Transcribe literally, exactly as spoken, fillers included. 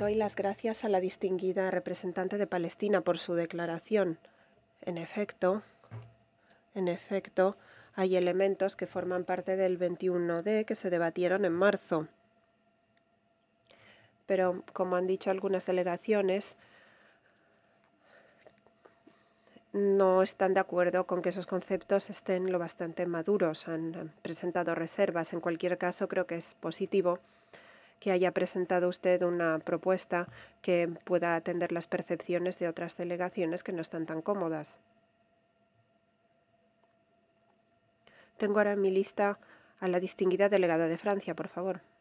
Doy las gracias a la distinguida representante de Palestina por su declaración. En efecto, en efecto, hay elementos que forman parte del veintiuno D que se debatieron en marzo. Pero, como han dicho algunas delegaciones, no están de acuerdo con que esos conceptos estén lo bastante maduros. Han presentado reservas. En cualquier caso, creo que es positivo que haya presentado usted una propuesta que pueda atender las percepciones de otras delegaciones que no están tan cómodas. Tengo ahora en mi lista a la distinguida delegada de Francia, por favor.